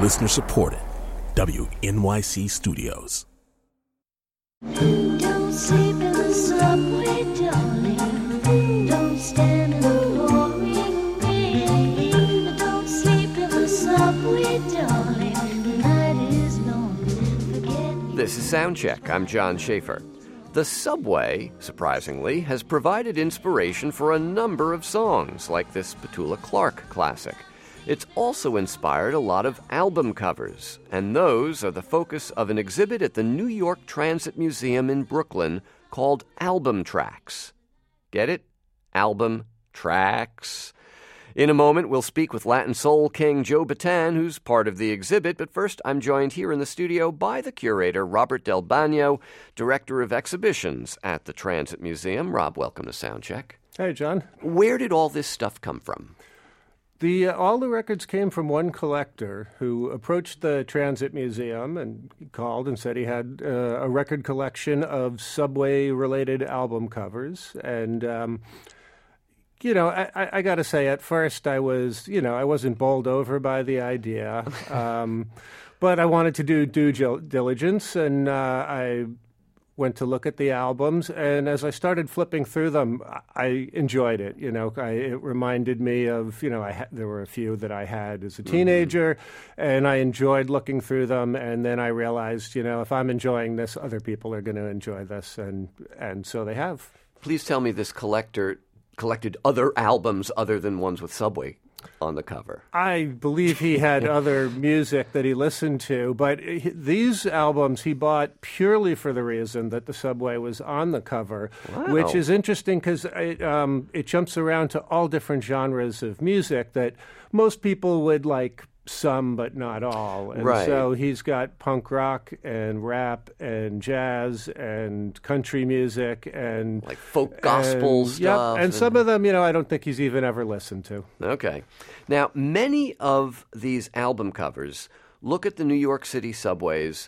Listener supported. WNYC Studios. Don't sleep in the subway, darling. Don't stand in the pouring rain. Don't sleep in the subway, darling. The night is long. Forget. This is Soundcheck. I'm John Schaefer. The subway, surprisingly, has provided inspiration for a number of songs, like this Petula Clark classic. It's also inspired a lot of album covers, and those are the focus of an exhibit at the New York Transit Museum in Brooklyn called Album Tracks. Get it? Album Tracks. In a moment, we'll speak with Latin soul king Joe Bataan, who's part of the exhibit. But first, I'm joined here in the studio by the curator, Robert Del Bagno, director of exhibitions at the Transit Museum. Rob, welcome to Soundcheck. Hey, John. Where did all this stuff come from? All the records came from one collector who approached the Transit Museum and called and said he had a record collection of subway-related album covers. And I got to say, at first I wasn't bowled over by the idea, but I wanted to do due diligence, and I went to look at the albums. And as I started flipping through them, I enjoyed it. It reminded me of, there were a few that I had as a teenager, and I enjoyed looking through them. And then I realized, if I'm enjoying this, other people are going to enjoy this, and so they have. Please tell me this collector collected other albums other than ones with Subway on the cover. I believe he had other music that he listened to, but these albums he bought purely for the reason that the Subway was on the cover, which is interesting because it jumps around to all different genres of music that most people would like some but not all. And so he's got punk rock and rap and jazz and country music and like folk gospel stuff. Yep, and some of them, I don't think he's even ever listened to. Okay. Now, many of these album covers look at the New York City subways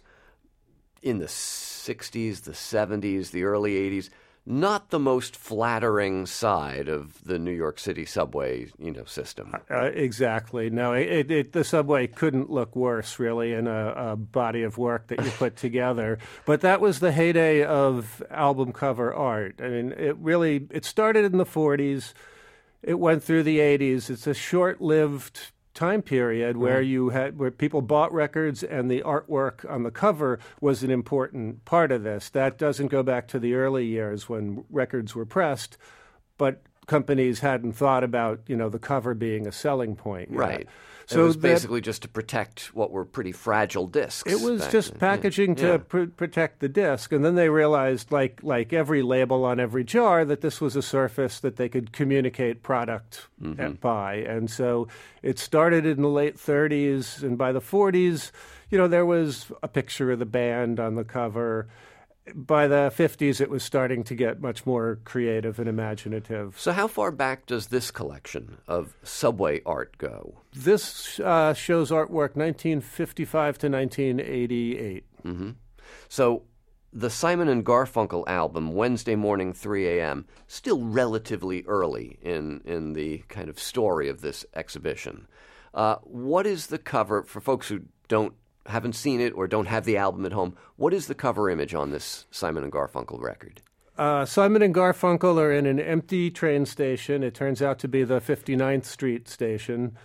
in the 60s, the 70s, the early 80s. Not the most flattering side of the New York City subway, system. Exactly. No, the subway couldn't look worse, really, in a body of work that you put together. But that was the heyday of album cover art. I mean, it started in the 40s. It went through the 80s. It's a short-lived time period where where people bought records and the artwork on the cover was an important part of this. That doesn't go back to the early years when records were pressed, but companies hadn't thought about, the cover being a selling point yet. Right. So it was basically just to protect what were pretty fragile discs. It was just packaging to protect the disc. And then they realized, like every label on every jar, that this was a surface that they could communicate product by. And so it started in the late 30s. And by the 40s, there was a picture of the band on the cover. By the 50s, it was starting to get much more creative and imaginative. So how far back does this collection of subway art go? This shows artwork 1955 to 1988. Mm-hmm. So the Simon & Garfunkel album, Wednesday Morning 3 a.m., still relatively early in the kind of story of this exhibition. What is the cover, for folks who haven't seen it or don't have the album at home, what is the cover image on this Simon & Garfunkel record? Simon and Garfunkel are in an empty train station. It turns out to be the 59th Street station,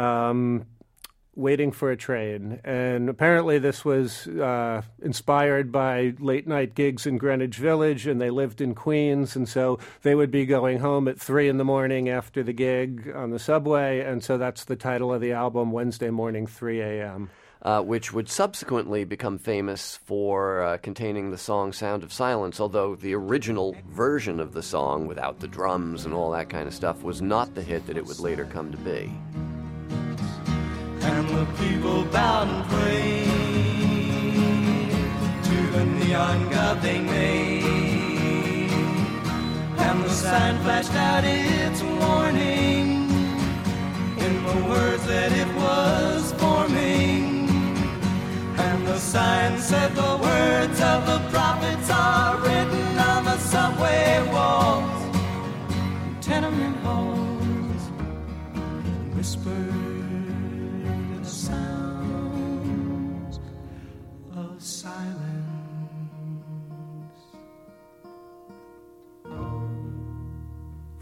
waiting for a train. And apparently this was inspired by late-night gigs in Greenwich Village, and they lived in Queens, and so they would be going home at 3 in the morning after the gig on the subway, and so that's the title of the album, Wednesday Morning 3 a.m. Which would subsequently become famous for containing the song Sound of Silence, although the original version of the song, without the drums and all that kind of stuff, was not the hit that it would later come to be. And the people bowed and prayed to the neon god they made, and the sign flashed out its warning in the words that it was forming. And the sign said the words of the prophets are written on the subway walls, tenement halls, whispered in the sound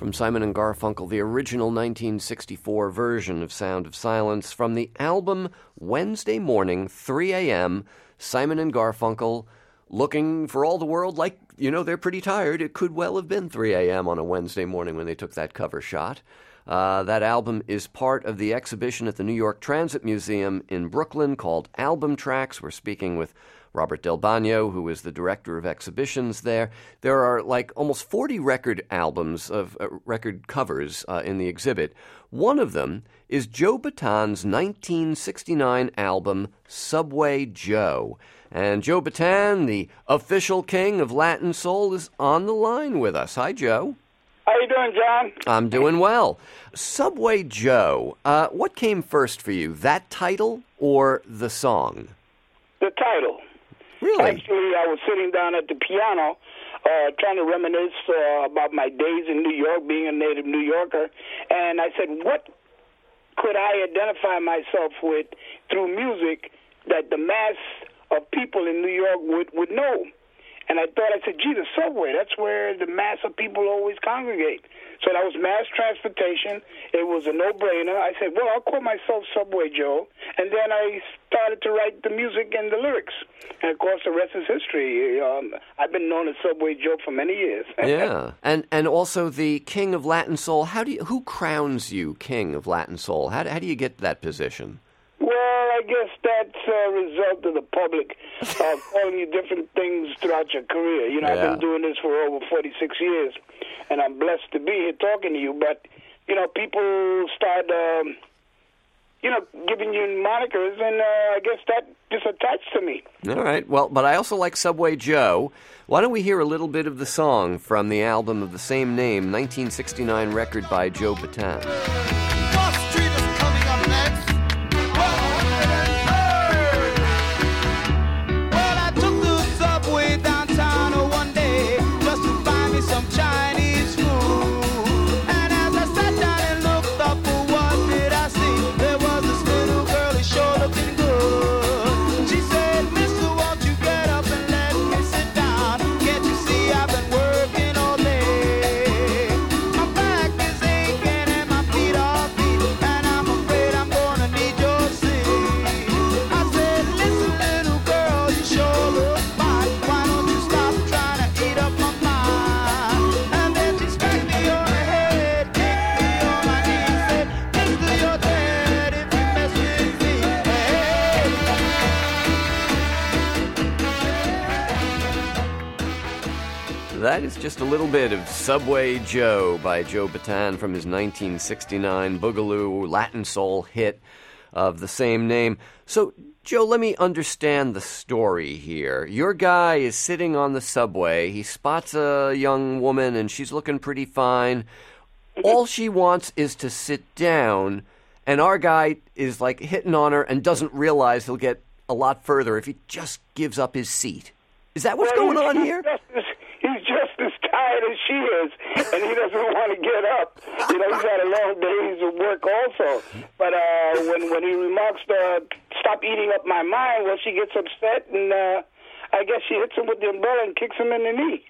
from Simon and Garfunkel, the original 1964 version of Sound of Silence from the album Wednesday Morning, 3 a.m., Simon and Garfunkel looking for all the world like, they're pretty tired. It could well have been 3 a.m. on a Wednesday morning when they took that cover shot. That album is part of the exhibition at the New York Transit Museum in Brooklyn called Album Tracks. We're speaking with Robert Del Bagno, who is the director of exhibitions there. There are almost 40 record albums of record covers in the exhibit. One of them is Joe Batan's 1969 album, Subway Joe. And Joe Batan, the official king of Latin soul, is on the line with us. Hi, Joe. How you doing, John? I'm doing well. Subway Joe, what came first for you, that title or the song? The title. Really? Actually, I was sitting down at the piano trying to reminisce about my days in New York, being a native New Yorker, and I said, what could I identify myself with through music that the mass of people in New York would know? And I said, gee, the subway, that's where the mass of people always congregate. So that was mass transportation. It was a no-brainer. I said, well, I'll call myself Subway Joe. And then I started to write the music and the lyrics. And, of course, the rest is history. I've been known as Subway Joe for many years. Yeah. And also the king of Latin soul. Who crowns you king of Latin soul? How do you get that position? Well, I guess that's a result of the public calling you different things throughout your career. I've been doing this for over 46 years, and I'm blessed to be here talking to you. But, people start, giving you monikers, and I guess that just attached to me. All right. Well, but I also like Subway Joe. Why don't we hear a little bit of the song from the album of the same name, 1969 record by Joe Batan. Wall Street is coming up next. Well, I took the subway downtown one day just to find me some Chinese food. And as I sat down and looked up, what did I see? There was this little girl who sure looking good. She said, Mister, won't you get up and let me sit down? Can't you see I've been working all day? My back is aching and my feet are beat, and I'm afraid I'm gonna need your seat. I said, listen, little girl, you sure look fine. Why don't you stop trying to eat up my mind? And then she smacked me on the head, kicked me on my knee, said, Mister, you're dead if you mess with me. That is just a little bit of Subway Joe by Joe Batan from his 1969 Boogaloo Latin soul hit of the same name. So, Joe, let me understand the story here. Your guy is sitting on the subway. He spots a young woman, and she's looking pretty fine. All she wants is to sit down, and our guy is hitting on her and doesn't realize he'll get a lot further if he just gives up his seat. Is that what's going on here? He's just as tired as she is, and he doesn't want to get up. He's had a long days of work also. But when he remarks, stop eating up my mind, well, she gets upset, and I guess she hits him with the umbrella and kicks him in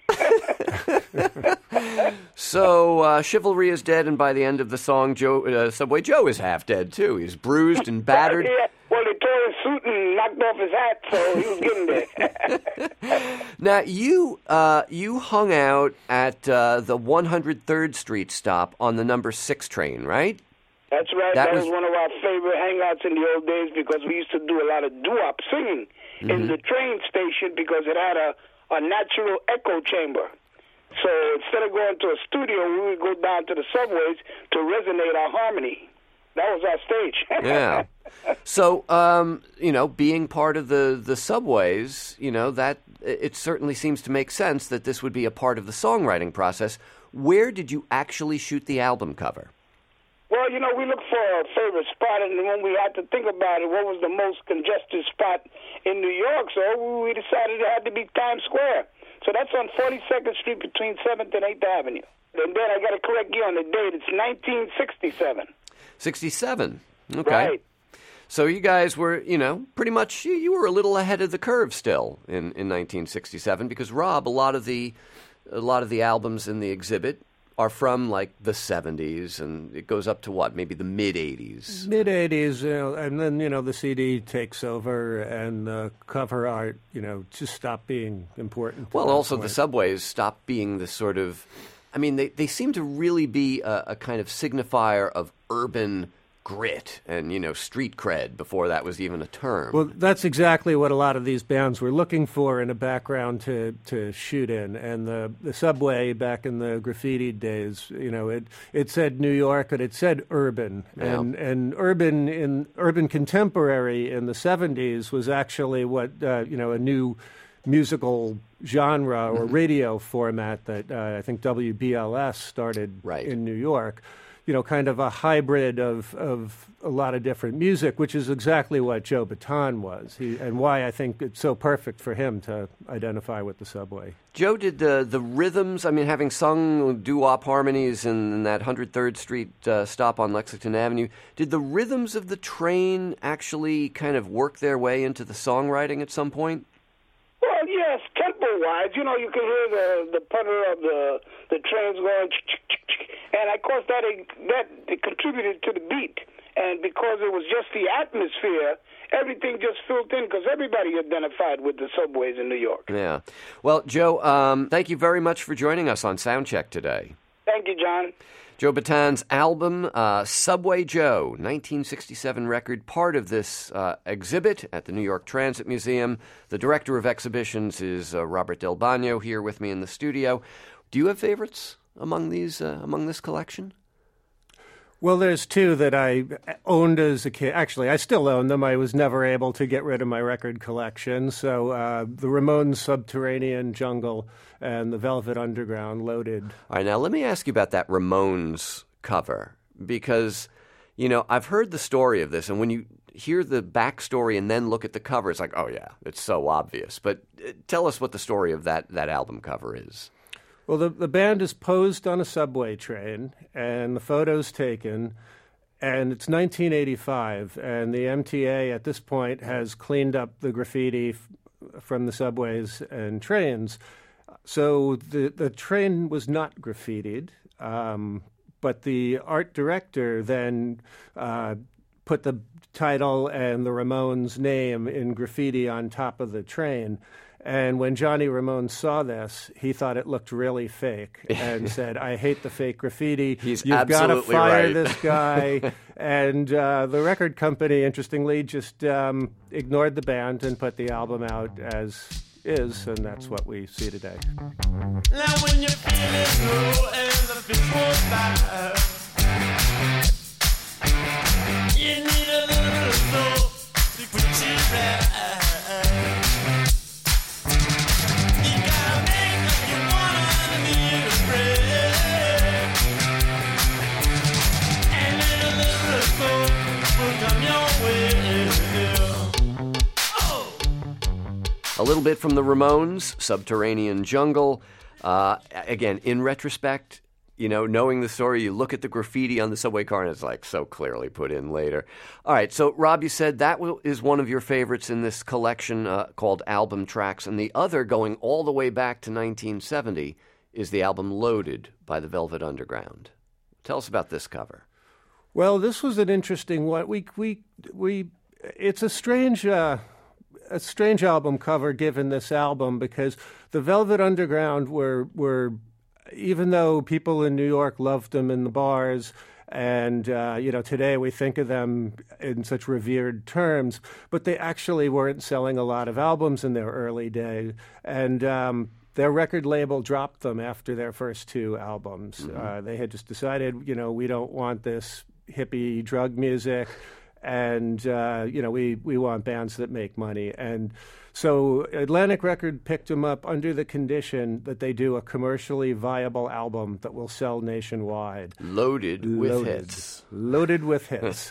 the knee. So chivalry is dead, and by the end of the song, Subway Joe is half dead, too. He's bruised and battered. Yeah. Well, they tore his suit and knocked off his hat, so he was getting there. Now, you hung out at the 103rd Street stop on the number 6 train, right? That's right. That was one of our favorite hangouts in the old days because we used to do a lot of doo-wop singing in the train station because it had a natural echo chamber. So instead of going to a studio, we would go down to the subways to resonate our harmony. That was our stage. Yeah. So, being part of the subways, that it certainly seems to make sense that this would be a part of the songwriting process. Where did you actually shoot the album cover? Well, we looked for a favorite spot, and when we had to think about it, what was the most congested spot in New York? So we decided it had to be Times Square. So that's on 42nd Street between 7th and 8th Avenue. And then I got to correct you on the date. It's 1967. 67. Okay. Right. So you guys were, pretty much, you were a little ahead of the curve still in 1967 because, Rob, a lot of the albums in the exhibit are from like the 70s, and it goes up to what, maybe the mid-80s. Mid-80s, and then, the CD takes over and the cover art, just stopped being important. Well, also the subways stopped being the sort of, I mean, they seem to really be a kind of signifier of urban grit and, street cred before that was even a term. Well, that's exactly what a lot of these bands were looking for in a background to shoot in. And the subway back in the graffiti days, it said New York, but it said urban. Yeah. And urban contemporary in the 70s was actually what, a new musical genre or radio format that I think WBLS started in New York. Kind of a hybrid of a lot of different music, which is exactly what Joe Bataan was, and why I think it's so perfect for him to identify with the subway. Joe, did the rhythms, I mean, having sung doo-wop harmonies in that 103rd Street stop on Lexington Avenue, did the rhythms of the train actually kind of work their way into the songwriting at some point? Well, yes, tempo-wise, you can hear the putter of the trains going, and of course that contributed to the beat. And because it was just the atmosphere, everything just filled in because everybody identified with the subways in New York. Yeah. Well, Joe, thank you very much for joining us on Soundcheck today. Thank you, John. Joe Bataan's album, Subway Joe, 1967 record, part of this exhibit at the New York Transit Museum. The director of exhibitions is Robert Del Bagno, here with me in the studio. Do you have favorites among this collection? Well, there's two that I owned as a kid. Actually, I still own them. I was never able to get rid of my record collection. So the Ramones' Subterranean Jungle and the Velvet Underground, Loaded. All right, now let me ask you about that Ramones cover, because, I've heard the story of this, and when you hear the backstory and then look at the cover, it's like, oh, yeah, it's so obvious. But tell us what the story of that album cover is. Well, the band is posed on a subway train, and the photo's taken, and it's 1985, and the MTA at this point has cleaned up the graffiti from the subways and trains. So the train was not graffitied, but the art director then put the title and the Ramones' name in graffiti on top of the train. And when Johnny Ramone saw this, he thought it looked really fake and said, "I hate the fake graffiti. You've got to fire right. this guy." And the record company, interestingly, just ignored the band and put the album out as is, and that's what we see today. Now when you're feeling low and the fish won't buy, you need a little soul to put you right. A little bit from the Ramones, Subterranean Jungle. Again, in retrospect, knowing the story, you look at the graffiti on the subway car and it's like so clearly put in later. All right, so Rob, you said that is one of your favorites in this collection called Album Tracks, and the other, going all the way back to 1970, is the album Loaded by the Velvet Underground. Tell us about this cover. Well, this was an interesting one. It's a strange album cover given this album, because the Velvet Underground were even though people in New York loved them in the bars, and today we think of them in such revered terms, but they actually weren't selling a lot of albums in their early day, and their record label dropped them after their first two albums. Mm-hmm. They had just decided, we don't want this hippie drug music. And, we want bands that make money. And so Atlantic Record picked them up under the condition that they do a commercially viable album that will sell nationwide. Loaded with hits. Loaded with hits.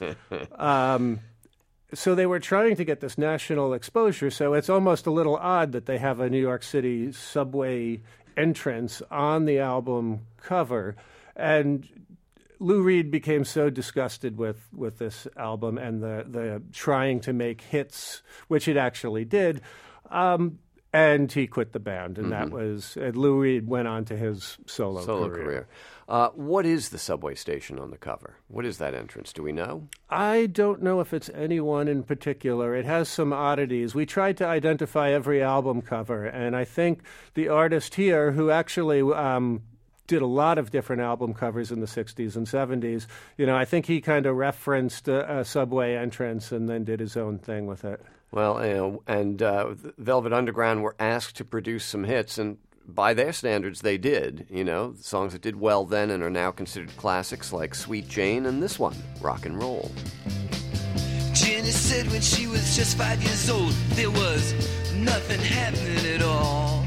So they were trying to get this national exposure. So it's almost a little odd that they have a New York City subway entrance on the album cover. And Lou Reed became so disgusted with this album and the trying to make hits, which it actually did. And And he quit the band, and that was Lou Reed went on to his solo career. What is the subway station on the cover? What is that entrance? Do we know? I don't know if it's anyone in particular. It has some oddities. We tried to identify every album cover, and I think the artist here, who actually did a lot of different album covers in the 60s and 70s, I think he kind of referenced a subway entrance and then did his own thing with it. Well, Velvet Underground were asked to produce some hits, and by their standards, they did. Songs that did well then and are now considered classics, like Sweet Jane and this one, Rock and Roll. Jenny said when she was just 5 years old, there was nothing happening at all.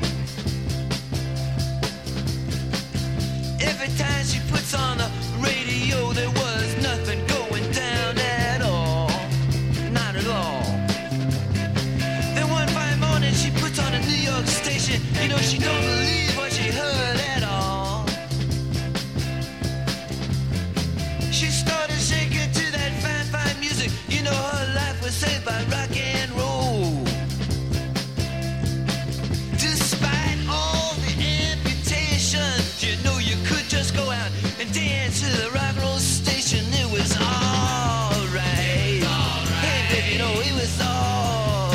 Every time she puts on the radio, there was nothing going down at all. Not at all. Then one fine morning she puts on a New York station. She don't believe what she heard at all. She started shaking to that fine, fine music. Her life was saved by rock and roll. Despite all the amputations, you could just go out and dance to the rock and roll station. It was all right. Hey, baby, it was all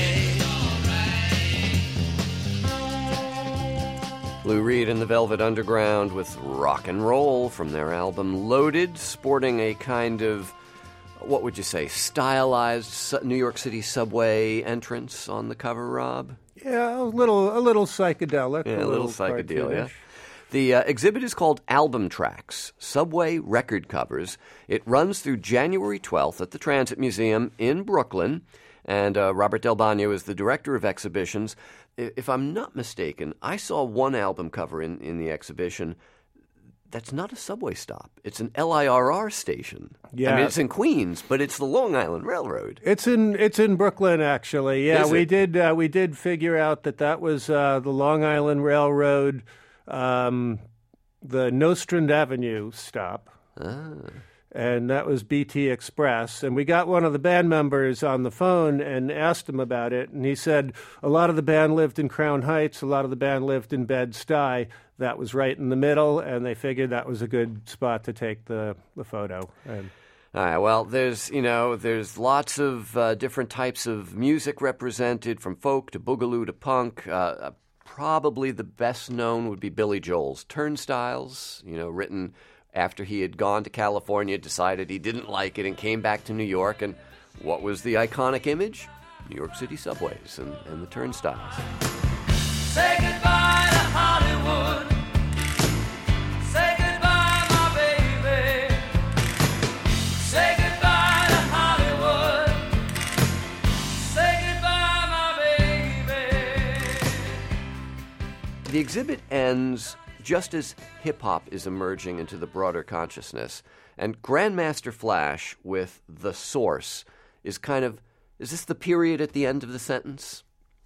right. Lou Reed and the Velvet Underground with Rock and Roll from their album Loaded, sporting a kind of, what would you say, stylized New York City subway entrance on the cover, Rob? Yeah, a little psychedelic. Yeah, a little psychedelia. cartoonish. The exhibit is called Album Tracks, Subway Record Covers. It runs through January 12th at the Transit Museum in Brooklyn, and Robert Del Bagno is the director of exhibitions. If I'm not mistaken, I saw one album cover in the exhibition that's not a subway stop. It's an LIRR station. Yeah. I mean, it's in Queens, but it's the Long Island Railroad. It's in Brooklyn, actually. Yeah, Is we it? we did figure out that was the Long Island Railroad, the Nostrand Avenue stop. And that was BT Express. And we got one of the band members on the phone and asked him about it. And he said a lot of the band lived in Crown Heights, a lot of the band lived in Bed-Stuy. That was right in the middle, and they figured that was a good spot to take the photo. And All right, well, there's lots of different types of music represented, from folk to boogaloo to punk. Probably the best known would be Billy Joel's Turnstiles, written after he had gone to California, decided he didn't like it, and came back to New York. And what was the iconic image? New York City subways and the turnstiles. Say goodbye to Hollywood. Say goodbye, my baby. Say goodbye to Hollywood. Say goodbye, my baby. The exhibit ends just as hip-hop is emerging into the broader consciousness. And Grandmaster Flash with The Source is is this the period at the end of the sentence?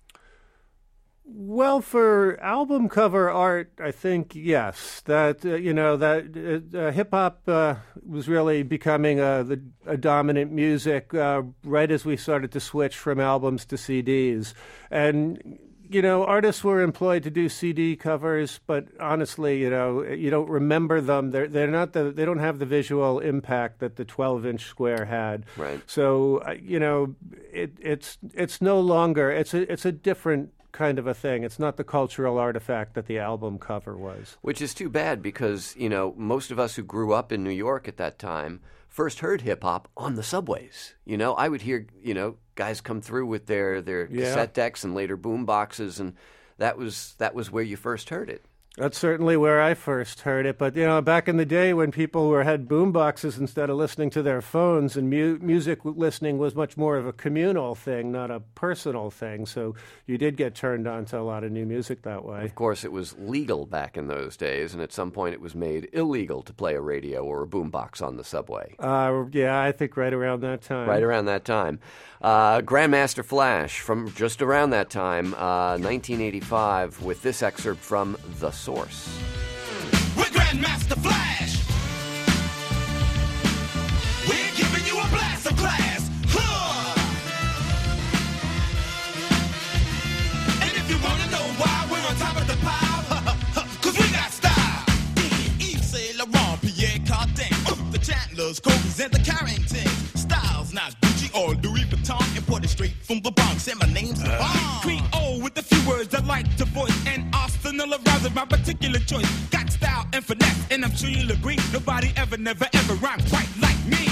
well, for album cover art, I think yes. That hip hop was really becoming a dominant music right as we started to switch from albums to CDs, and artists were employed to do CD covers, but honestly, you don't remember them. They're not they don't have the visual impact that the 12-inch square had. Right. So it's no longer it's a different kind of a thing. It's not the cultural artifact that the album cover was. Which is too bad because, most of us who grew up in New York at that time first heard hip-hop on the subways. I would hear, guys come through with their cassette decks and later boom boxes, and that was where you first heard it. That's certainly where I first heard it. But, back in the day when people had boom boxes instead of listening to their phones, and music listening was much more of a communal thing, not a personal thing. So you did get turned on to a lot of new music that way. Of course, it was legal back in those days, and at some point it was made illegal to play a radio or a boom box on the subway. Yeah, I think right around that time. Right around that time. Grandmaster Flash from just around that time, 1985, with this excerpt from The Source. We're Grandmaster Flash. We're giving you a blast of class. Huh. And if you represent the Carrington. Styles not Gucci or Louis Vuitton, imported straight from the Bronx, and my name's Levon. Creole with a few words I like to voice, and arsenal of rhymes is my particular choice. Got style and finesse, and I'm sure you'll agree, nobody ever, never, ever rhymed quite like me.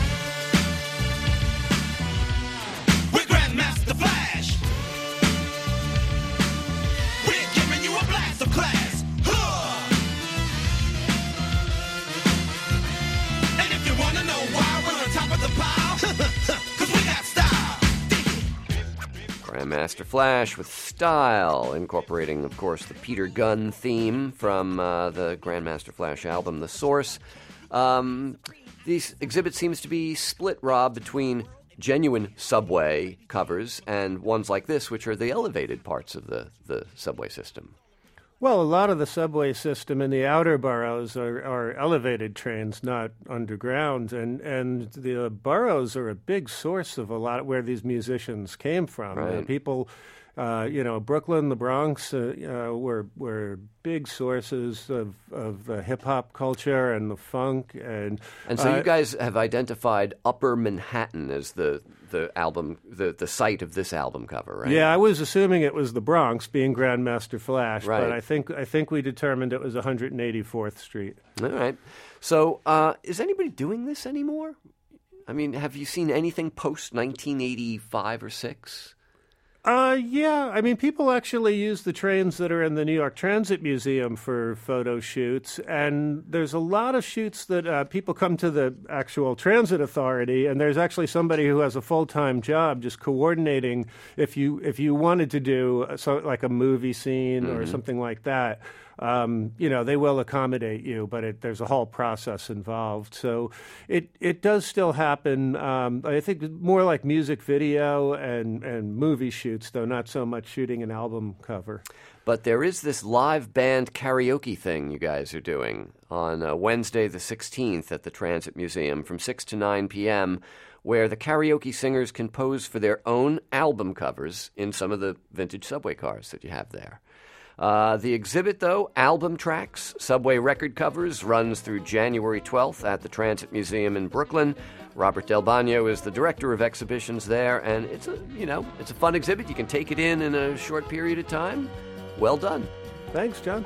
We're Grandmaster Flash. We're giving you a blast of class. Huh. And if you wanna know why we're on top of the pile, 'cause we got style. Grandmaster Flash with style, incorporating, of course, the Peter Gunn theme from the Grandmaster Flash album, The Source. These exhibit seems to be split, Rob, between genuine Subway covers and ones like this, which are the elevated parts of the subway system. Well, a lot of the subway system in the outer boroughs are elevated trains, not underground, and the boroughs are a big source of a lot where these musicians came from. Right. People, Brooklyn, the Bronx were big sources of the hip hop culture and the funk, and so you guys have identified Upper Manhattan as the album, the site of this album cover, right? Yeah, I was assuming it was the Bronx, being Grandmaster Flash, Right. but I think we determined it was 184th Street. All right. So, is anybody doing this anymore? I mean, have you seen anything post 1985 or 6? Yeah. I mean, people actually use the trains that are in the New York Transit Museum for photo shoots, and there's a lot of shoots that people come to the actual transit authority, and there's actually somebody who has a full-time job just coordinating if you wanted to do like a movie scene or something like that. They will accommodate you, but there's a whole process involved. So it does still happen. I think more like music video and movie shoots, though not so much shooting an album cover. But there is this live band karaoke thing you guys are doing on Wednesday the 16th at the Transit Museum from 6 to 9 p.m., where the karaoke singers can pose for their own album covers in some of the vintage subway cars that you have there. The exhibit, though, Album Tracks, Subway Record Covers, runs through January 12th at the Transit Museum in Brooklyn. Robert Del Bagno is the director of exhibitions there, and it's a fun exhibit. You can take it in a short period of time. Well done. Thanks, John.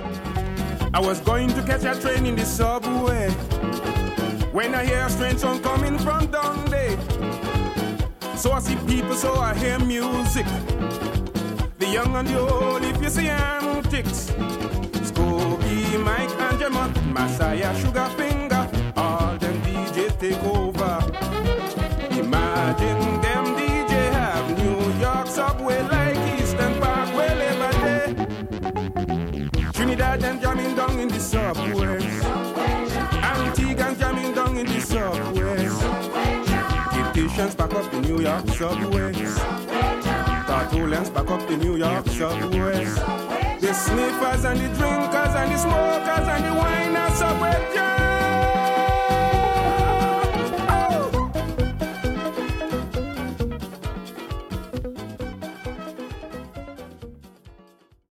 I was going to catch a train in the subway when I hear a strange song coming from down there. So I see people, so I hear music. The young and the old, if you see antics. Scooby, Mike and Gemma, Messiah, Sugar Finger, all them DJ take over. Imagine them DJ have New York subway like Eastern Park, well every day. Trinidad and jamming down in the subways. Antigua jamming down in the subways. Haitians back up the New York subways. Tartolians back up the New York subways. The sniffers and the drinkers and the smokers.